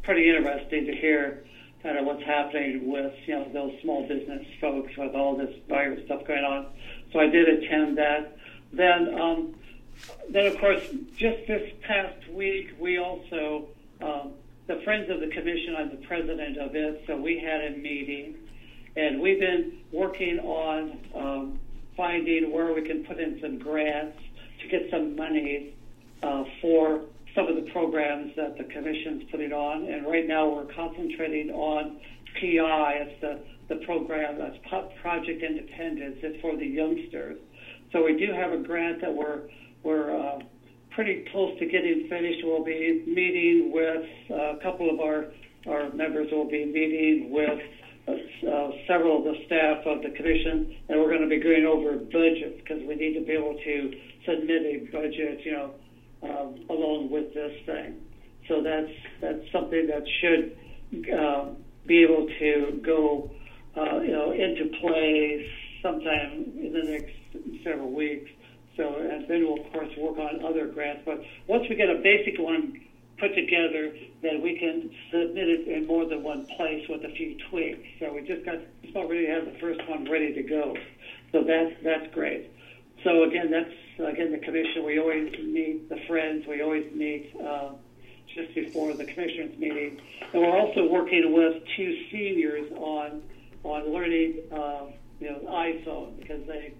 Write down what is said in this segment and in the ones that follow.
pretty interesting to hear kind of what's happening with, those small business folks with all this virus stuff going on. So I did attend that. Then of course, just this past week, we also, the Friends of the Commission, I'm the president of it, so we had a meeting, and we've been working on finding where we can put in some grants to get some money for some of the programs that the Commission's putting on. And right now we're concentrating on PI. It's the program that's Project Independence. It's for the youngsters. So we do have a grant that we're pretty close to getting finished. We'll be meeting with a couple of our members. Will be meeting with several of the staff of the Commission, and we're going to be going over budgets because we need to be able to submit a budget, along with this thing. So that's something that should be able to go, into play sometime in the next several weeks. So, and then we'll, of course, work on other grants. But once we get a basic one put together, then we can submit it in more than one place with a few tweaks. So we just already have the first one ready to go. So that's great. So again, the Commission. We always meet the Friends. We always meet just before the Commissioners meeting, and we're also working with 2 seniors on learning, iPhone because they.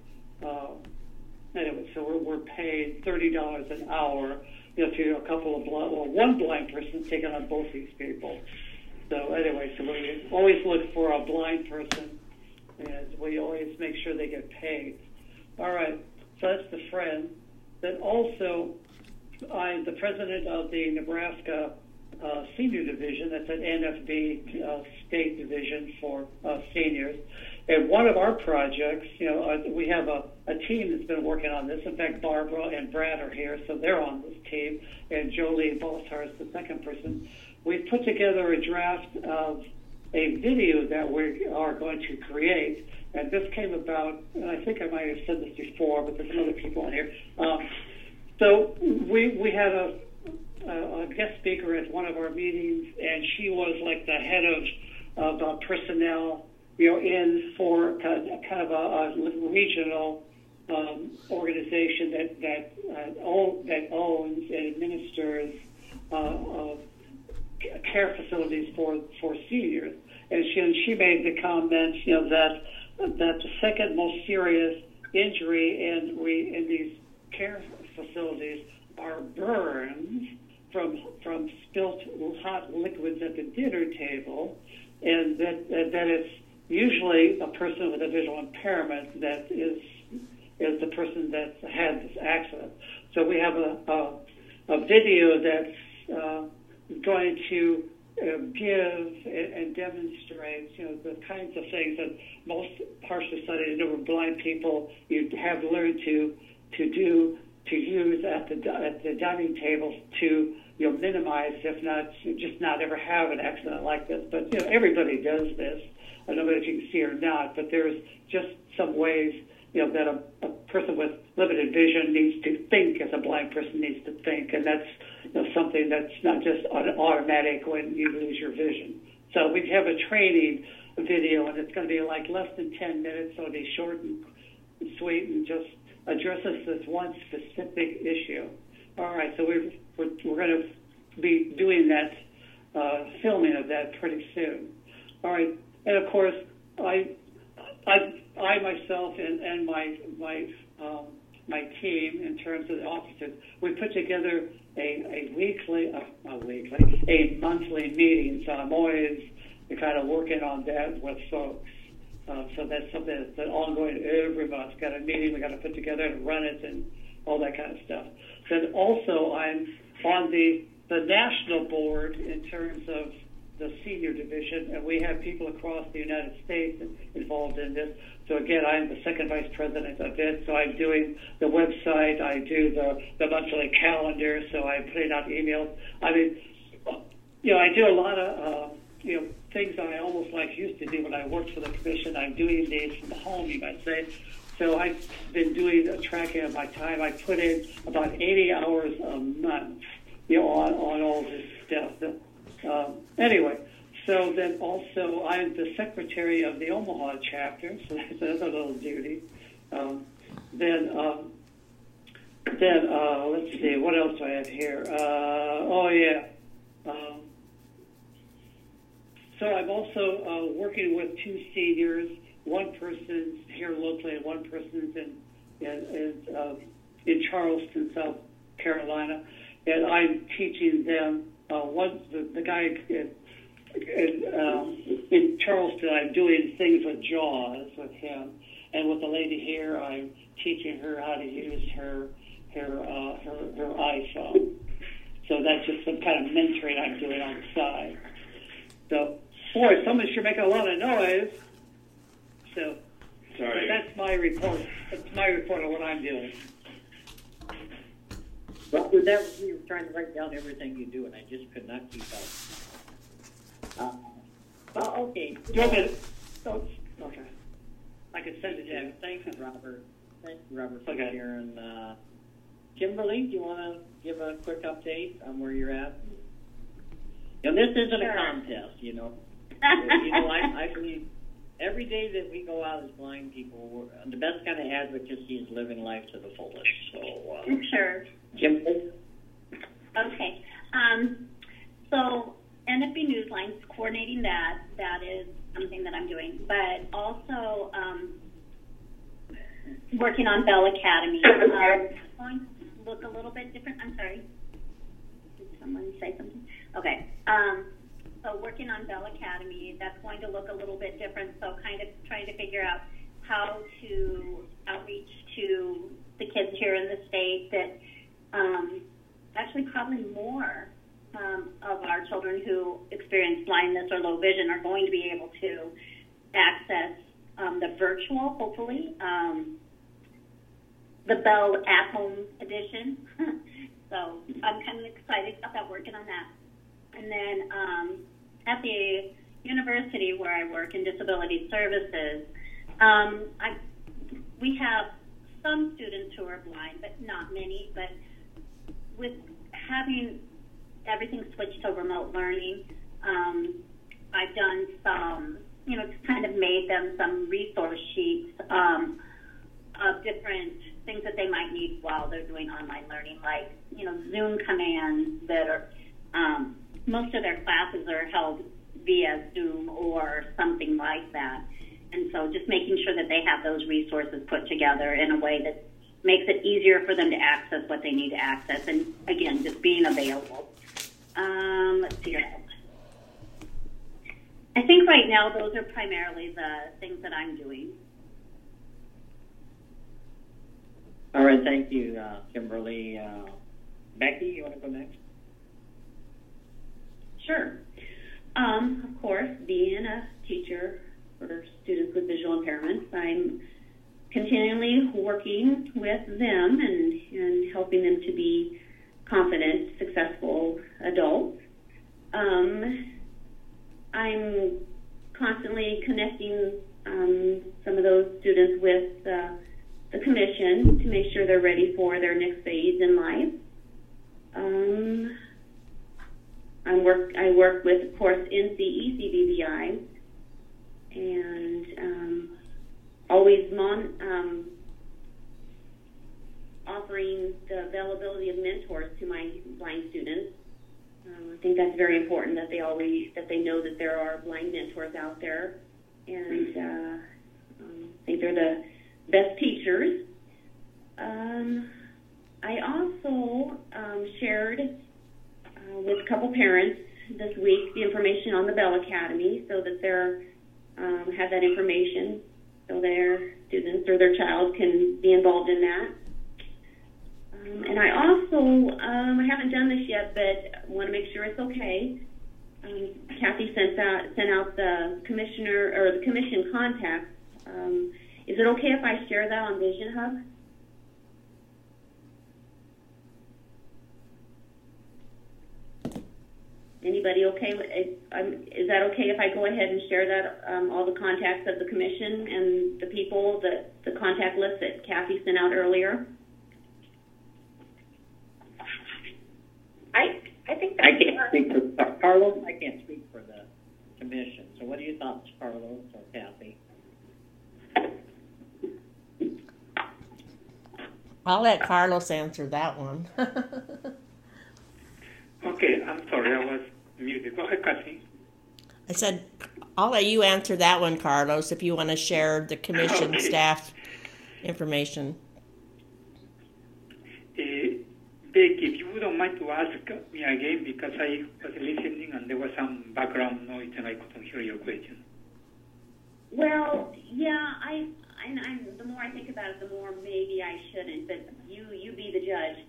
Anyway, so we're paying $30 an hour. To a couple of one blind person taking on both these people. So anyway, so we always look for a blind person, and we always make sure they get paid. All right, so that's the Friend. Then also, I'm the president of the Nebraska Senior Division. That's an NFB state division for seniors. And one of our projects, we have a team that's been working on this. In fact, Barbara and Brad are here, so they're on this team. And Jolie Bossar is the second person. We've put together a draft of a video that we are going to create. And this came about, and I think I might have said this before, but there's some other people on here. So we had a guest speaker at one of our meetings, and she was like the head of personnel, in for kind of a regional organization that owns and administers care facilities for seniors. And she made the comment, that the second most serious injury in these care facilities are burns from spilt hot liquids at the dinner table, and that it's usually a person with a visual impairment that is the person that had this accident. So we have a video that's going to give and demonstrate, the kinds of things that most partially sighted and blind people you have learned to use at the dining table to minimize, if not just not ever have an accident like this. But everybody does this. I don't know if you can see or not, but there's just some ways that a person with limited vision needs to think as a blind person needs to think, and that's something that's not just automatic when you lose your vision. So we have a training video, and it's going to be like less than 10 minutes, so it'll be short and sweet and just addresses this one specific issue. All right, so we're going to be doing that filming of that pretty soon. All right, and of course I myself and my team in terms of the officers, we put together a monthly meeting. So I'm always kind of working on that with folks. So that's something that's ongoing every month. Got a meeting we got to put together and run it and all that kind of stuff. Then also I'm on the national board in terms of the senior division, and we have people across the United States involved in this. So again, I'm the second vice president of it. So I'm doing the website, I do the monthly calendar, so I'm putting out emails. I mean, I do a lot of things that I almost used to do when I worked for the commission. I'm doing these from home, you might say. So I've been doing a tracking of my time. I put in about 80 hours a month, on all this stuff. Anyway, so then also I'm the secretary of the Omaha chapter, so that's another little duty. Then let's see, what else do I have here? So I'm also working with two seniors. One person's here locally, and one person's in Charleston, South Carolina, and I'm teaching them. The guy in Charleston, I'm doing things with JAWS with him, and with the lady here, I'm teaching her how to use her iPhone. So that's just some kind of mentoring I'm doing on the side. So, boy, someone sure making a lot of noise. So, sorry. That's my report. That's my report on what I'm doing. Well, with that, we were trying to write down everything you do, and I just could not keep up. Well, okay. Do you want me to? Okay. I can send it to you. Thank you, Robert. Thank you, Robert, for Okay. sharing. Kimberly, do you want to give a quick update on where you're at? And this isn't a contest, you know. I believe every day that we go out as blind people, the best kind of advocacy is living life to the fullest. So, sure. Kimberly? Okay. So NFB Newsline's coordinating that. That is something that I'm doing. But also working on Bell Academy. It's going to look a little bit different. I'm sorry. Did someone say something? Okay. So working on Bell Academy, that's going to look a little bit different. So kind of trying to figure out how to outreach to the kids here in the state that actually probably more of our children who experience blindness or low vision are going to be able to access the virtual, hopefully, the Bell at-home edition. So I'm kind of excited about working on that. And then at the university where I work in disability services, we have some students who are blind, but not many. But with having everything switched to remote learning, I've done some, just kind of made them some resource sheets of different things that they might need while they're doing online learning, like, Zoom commands that are, most of their classes are held via Zoom or something like that. And so just making sure that they have those resources put together in a way that makes it easier for them to access what they need to access. And again, just being available. Let's see. I think right now those are primarily the things that I'm doing. All right, thank you, Kimberly. Becky, you want to go next? Sure. Of course, being a teacher for students with visual impairments, I'm continually working with them and helping them to be confident, successful adults. I'm constantly connecting some of those students with the commission to make sure they're ready for their next phase in life. I work with, of course, NCE, CVVI, and always offering the availability of mentors to my blind students. I think that's very important that they know that there are blind mentors out there, and I think they're the best teachers. I also shared with a couple parents this week the information on the Bell Academy so that they have that information so their students or their child can be involved in that. And I also, I haven't done this yet, but want to make sure it's okay. Kathy sent out the commissioner or the commission contacts. Is it okay if I share that on Vision Hub? Anybody okay? Is that okay if I go ahead and share that, all the contacts of the commission and the people, the contact list that Kathy sent out earlier? I think I can't speak for Carlos. I can't speak for commission. So what are your thoughts, Carlos or Kathy? I'll let Carlos answer that one. Okay, I'm sorry, I was muted. Go ahead, Kathy. I said, I'll let you answer that one, Carlos, if you want to share the commission Okay. staff information. Becky, if you wouldn't mind to ask me again, because I was listening and there was some background noise and I couldn't hear your question. Well, yeah, the more I think about it, the more maybe I shouldn't. But you be the judge.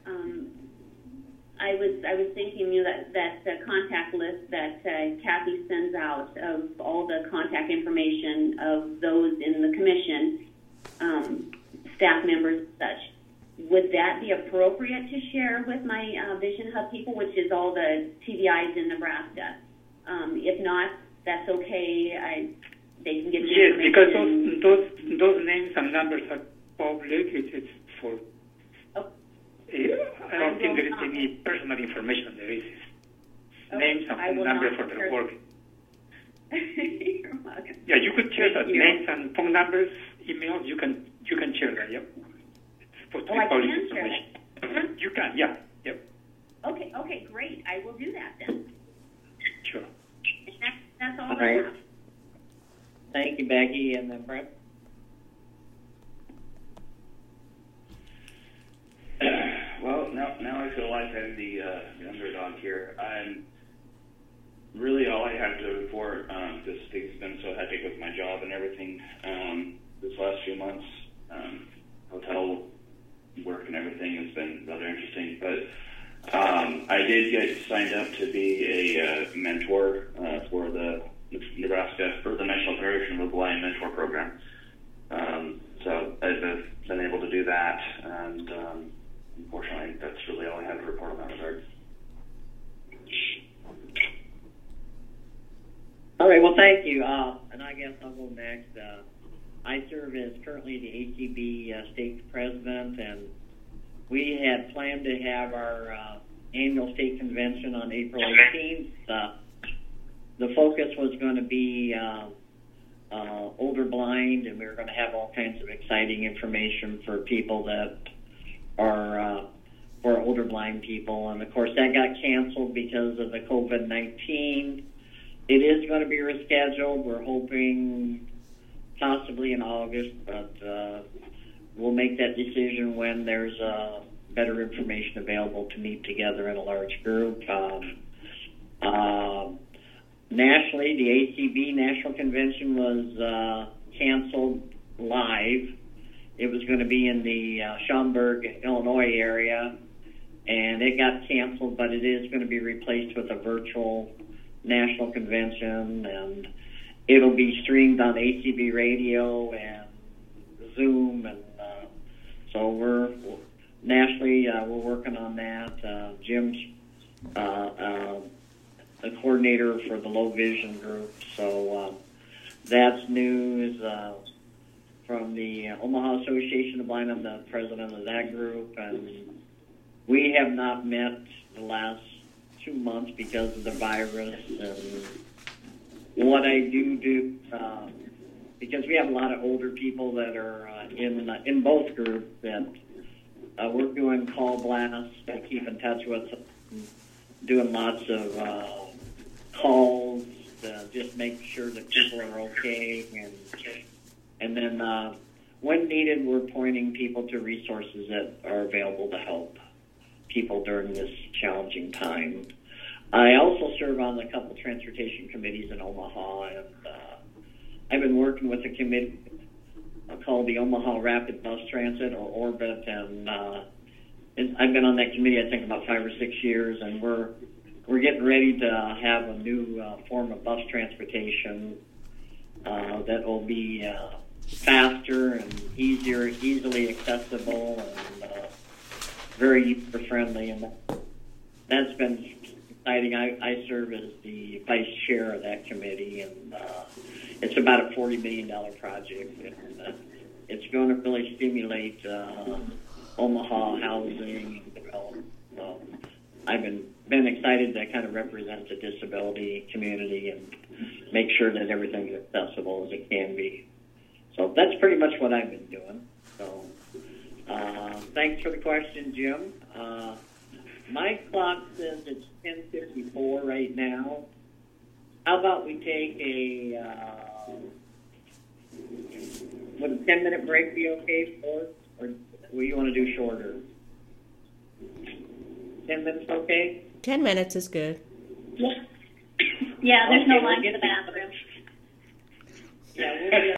I was thinking, that contact list that Kathy sends out of all the contact information of those in the commission, staff members and such. Would that be appropriate to share with my Vision Hub people, which is all the TVIs in Nebraska? If not, that's okay. They can get the Yes, because information. those names and numbers are public. It's for. Oh. I don't think there is any personal information. There is names and phone numbers for the work. You're welcome. Yeah, you could share that. Thank you. Names and phone numbers, emails. You can share that. Yep. It's supposed to be I public can share information. that. You can. Yeah. Yep. Okay, great. I will do that then. Sure. That's all All I right. have. Thank you, Becky, and then Brent. Well, now I feel like I'm the underdog here. I'm really all I have to report. This thing's been so hectic with my job and everything this last few months. Hotel work and everything has been rather interesting. But I did get signed up to be a mentor for the Nebraska, for the National Federation of the Blind Mentor Program. So I've been able to do that, and unfortunately, that's really all I have to report on that regard. All right, well, thank you. And I guess I'll go next. I serve as currently the ATB state president, and we had planned to have our annual state convention on April 18th. The focus was going to be older blind, and we were going to have all kinds of exciting information for people that are for older blind people. And, of course, that got canceled because of the COVID-19. It is going to be rescheduled. We're hoping possibly in August, but we'll make that decision when there's better information available to meet together in a large group. Nationally, the ATB National Convention was canceled live. It was going to be in the Schaumburg, Illinois area, and it got canceled, but it is going to be replaced with a virtual national convention, and it'll be streamed on ATB Radio and Zoom, and so we're nationally we're working on that. Jim's the coordinator for the low vision group, so that's news from the Omaha Association of Blind. I'm the president of that group, and we have not met the last 2 months because of the virus. And what I do because we have a lot of older people that are in both groups, that we're doing call blasts to keep in touch with them, doing lots of calls to just make sure that people are okay, and then when needed, we're pointing people to resources that are available to help people during this challenging time. I also serve on a couple transportation committees in Omaha, and I've been working with a committee called the Omaha Rapid Bus Transit, or Orbit, and I've been on that committee I think about 5 or 6 years, and we're getting ready to have a new form of bus transportation that will be faster and easily accessible, and very user-friendly, and that's been exciting. I serve as the vice chair of that committee, and it's about a $40 million project, and it's going to really stimulate Omaha housing and development. I've been been excited to kind of represent the disability community and make sure that everything's accessible as it can be. So that's pretty much what I've been doing. So thanks for the question, Jim. My clock says it's 10:54 right now. How about we take would a 10-minute break be okay for us? Or will you want to do shorter? 10 minutes okay? 10 minutes is good. Yeah, there's no Okay, line we'll to the get bathroom. Yeah, we'll